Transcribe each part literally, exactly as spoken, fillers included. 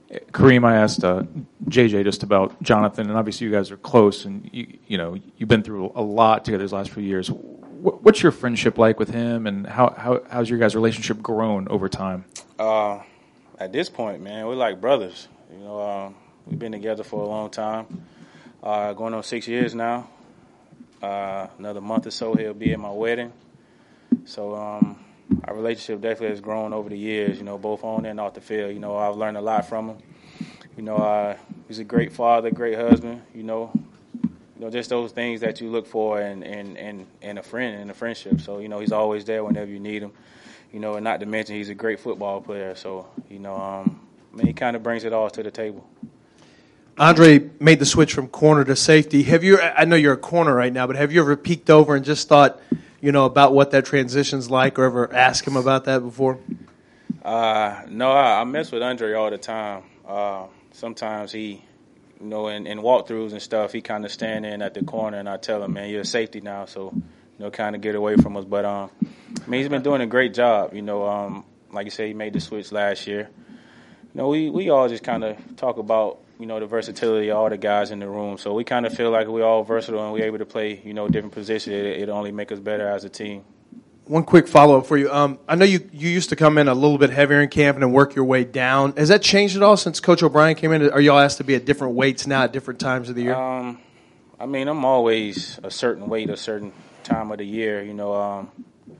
Kareem, I asked uh, J J just about Jonathan, and obviously you guys are close, and you, you know you've been through a lot together these last few years. What, what's your friendship like with him, and how, how how's your guys' relationship grown over time? Uh, at this point, man, we're like brothers. You know, uh, we've been together for a long time, uh, going on six years now. Uh, another month or so, he'll be at my wedding. So um, our relationship definitely has grown over the years, you know, both on and off the field. You know, I've learned a lot from him. You know, uh, he's a great father, great husband, you know. You know, just those things that you look for in, in, in, in a friend, in a friendship. So, you know, he's always there whenever you need him. You know, and not to mention he's a great football player. So, you know, um, I mean, he kind of brings it all to the table. Andre made the switch from corner to safety. Have you? I know you're a corner right now, but have you ever peeked over and just thought, you know, about what that transition's like, or ever asked him about that before? Uh, no, I, I mess with Andre all the time. Uh, sometimes he, you know, in, in walkthroughs and stuff, he kind of stand in at the corner, and I tell him, man, you're a safety now, so, you know, kind of get away from us. But, um, I mean, he's been doing a great job. You know, um, like you said, he made the switch last year. You know, we, we all just kind of talk about, you know, the versatility of all the guys in the room. So we kind of feel like we're all versatile and we're able to play, you know, different positions. It, it only make us better as a team. One quick follow-up for you. Um, I know you, you used to come in a little bit heavier in camp and then work your way down. Has that changed at all since Coach O'Brien came in? Are y'all asked to be at different weights now at different times of the year? Um, I mean, I'm always a certain weight, a certain time of the year. You know, um,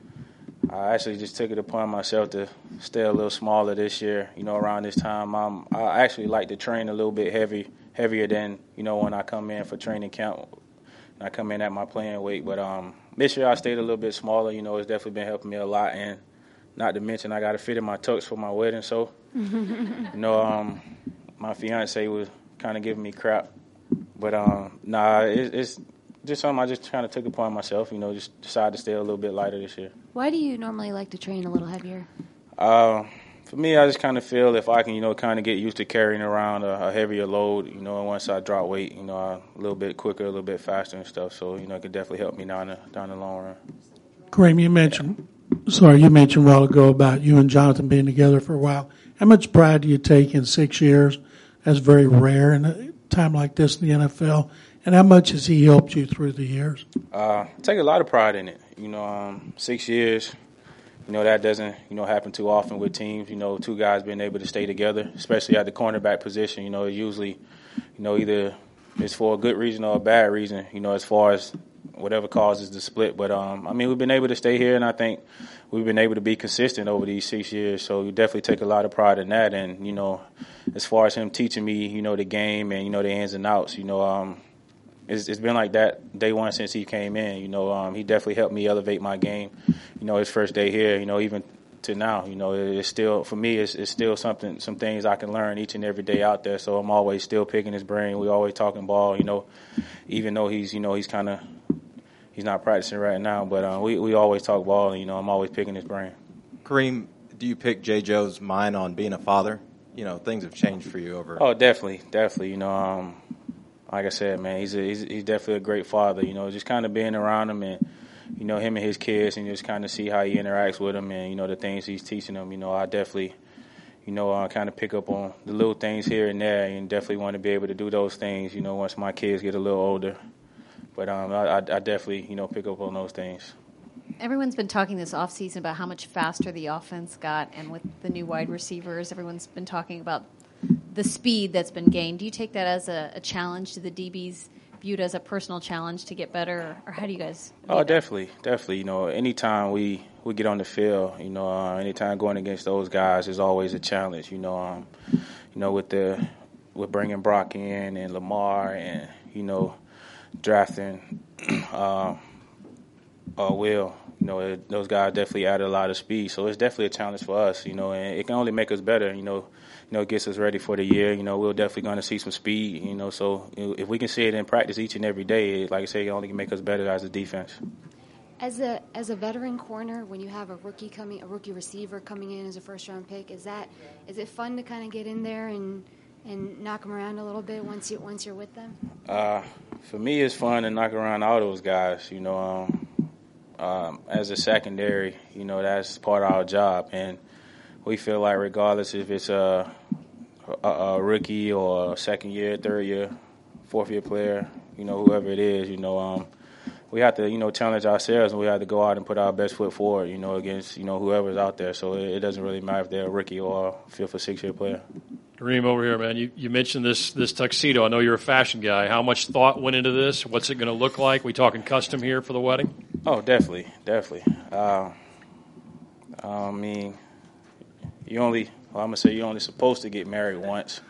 I actually just took it upon myself to stay a little smaller this year. You know, around this time, um, I actually like to train a little bit heavy, heavier than, you know, when I come in for training camp. And I come in at my playing weight. But um, this year I stayed a little bit smaller. You know, it's definitely been helping me a lot. And not to mention I got to fit in my tux for my wedding. So, you know, um, my fiance was kind of giving me crap. But, um, nah, it, it's just something I just kind of took upon myself, you know, just decided to stay a little bit lighter this year. Why do you normally like to train a little heavier? Uh, for me, I just kind of feel if I can, you know, kind of get used to carrying around a, a heavier load, you know, and once I drop weight, you know, I'm a little bit quicker, a little bit faster and stuff. So, you know, it could definitely help me down the, down the long run. Kareem, you mentioned, sorry, you mentioned a while ago about you and Jonathan being together for a while. How much pride do you take in six years? That's very rare in a time like this in the N F L. And how much has he helped you through the years? Uh, I take a lot of pride in it. You know, um, six years, you know, that doesn't, you know, happen too often with teams. You know, two guys being able to stay together, especially at the cornerback position. You know, usually, you know, either it's for a good reason or a bad reason, you know, as far as whatever causes the split. But, um, I mean, we've been able to stay here, and I think we've been able to be consistent over these six years. So we definitely take a lot of pride in that. And, you know, as far as him teaching me, you know, the game and, you know, the ins and outs, you know, um, It's, it's been like that day one since he came in. You know, um, he definitely helped me elevate my game. You know, his first day here, you know, even to now, you know, it's still, for me, it's, it's still something, some things I can learn each and every day out there. So I'm always still picking his brain. We always talking ball, you know, even though he's, you know, he's kind of, he's not practicing right now. But uh, we, we always talk ball, and, you know, I'm always picking his brain. Kareem, do you pick J. Joe's mind on being a father? You know, things have changed for you over. Oh, definitely, definitely. You know, um, like I said, man, he's, a, he's he's definitely a great father. You know, just kind of being around him and, you know, him and his kids, and just kind of see how he interacts with them and, you know, the things he's teaching them. You know, I definitely, you know, uh, kind of pick up on the little things here and there, and definitely want to be able to do those things, you know, once my kids get a little older. But um, I, I definitely, you know, pick up on those things. Everyone's been talking this offseason about how much faster the offense got, and with the new wide receivers, everyone's been talking about the speed that's been gained. Do you take that as a, a challenge to the D Bs, viewed as a personal challenge to get better, or, or how do you guys? Oh, definitely, definitely. You know, anytime we, we get on the field, you know, uh, anytime going against those guys is always a challenge. You know, um, you know, with the with bringing Brock in and Lamar, and, you know, drafting uh, uh, Will. You know, it, those guys definitely added a lot of speed, so it's definitely a challenge for us. You know, and it can only make us better. You know. You know, it gets us ready for the year. You know, we're definitely going to see some speed, you know. So you know, if we can see it in practice each and every day, like I say, it only can make us better as a defense. As a as a veteran corner, when you have a rookie coming, a rookie receiver coming in as a first round pick, is that is it fun to kind of get in there and and knock them around a little bit once you once you're with them? Uh, for me, it's fun to knock around all those guys. You know, um, um, as a secondary, you know, that's part of our job, and we feel like regardless if it's a, a, a rookie or a second year, third year, fourth year player, you know, whoever it is, you know, um, we have to, you know, challenge ourselves, and we have to go out and put our best foot forward, you know, against, you know, whoever's out there. So it, it doesn't really matter if they're a rookie or a fifth or sixth year player. Kareem, over here, man. You, you mentioned this this tuxedo. I know you're a fashion guy. How much thought went into this? What's it going to look like? We talking custom here for the wedding? Oh, definitely, definitely. Uh, I mean, you only, well, I'm going to say you're only supposed to get married once.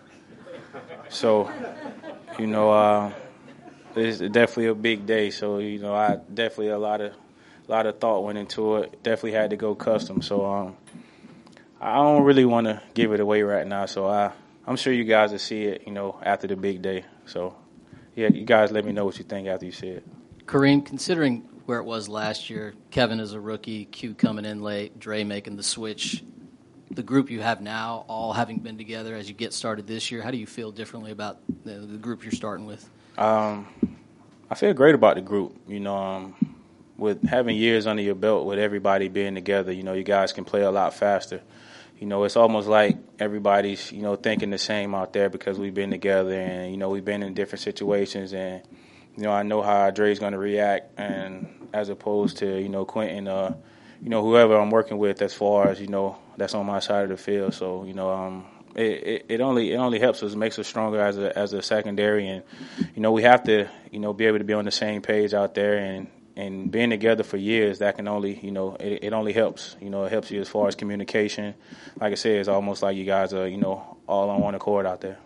So, you know, uh, it's definitely a big day. So, you know, I definitely a lot of a lot of thought went into it. Definitely had to go custom. So, um, I don't really want to give it away right now. So, I, I'm sure you guys will see it, you know, after the big day. So, yeah, you guys let me know what you think after you see it. Kareem, considering where it was last year, Kevin is a rookie, Q coming in late, Dre making the switch, the group you have now, all having been together as you get started this year, how do you feel differently about the, the group you're starting with? Um, I feel great about the group. You know, um, with having years under your belt, with everybody being together, you know, you guys can play a lot faster. You know, it's almost like everybody's, you know, thinking the same out there because we've been together and, you know, we've been in different situations and, you know, I know how Dre's going to react, and as opposed to, you know, Quentin, uh, you know, whoever I'm working with as far as, you know, that's on my side of the field. So, you know, um, it, it, it only it only helps us, makes us stronger as a as a secondary. And, you know, we have to, you know, be able to be on the same page out there. And, and being together for years, that can only, you know, it, it only helps. You know, it helps you as far as communication. Like I said, it's almost like you guys are, you know, all on one accord out there.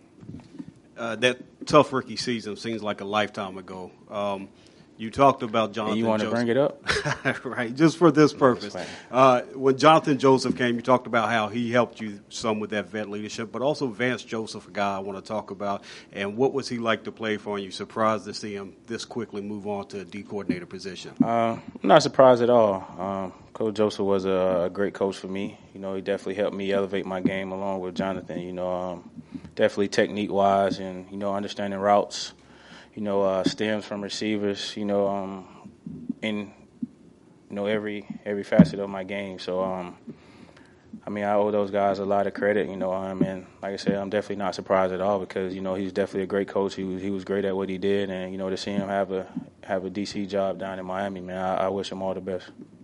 Uh, that tough rookie season seems like a lifetime ago. Um, you talked about Jonathan And you want to Joseph. bring it up? Right, just for this purpose. Uh, when Jonathan Joseph came, you talked about how he helped you some with that vet leadership, but also Vance Joseph, a guy I want to talk about. And what was he like to play for? And you surprised to see him this quickly move on to a D coordinator position? Uh, I'm not surprised at all. Um, Coach Joseph was a, a great coach for me. You know, he definitely helped me elevate my game along with Jonathan. You know, um, definitely technique-wise and, you know, understanding routes, you know, uh, stems from receivers, you know, um, in, you know, every every facet of my game. So, um, I mean, I owe those guys a lot of credit, you know. Um, and like I said, I'm definitely not surprised at all because, you know, he's definitely a great coach. He was he was great at what he did. And, you know, to see him have a have a D C job down in Miami, man, I, I wish him all the best.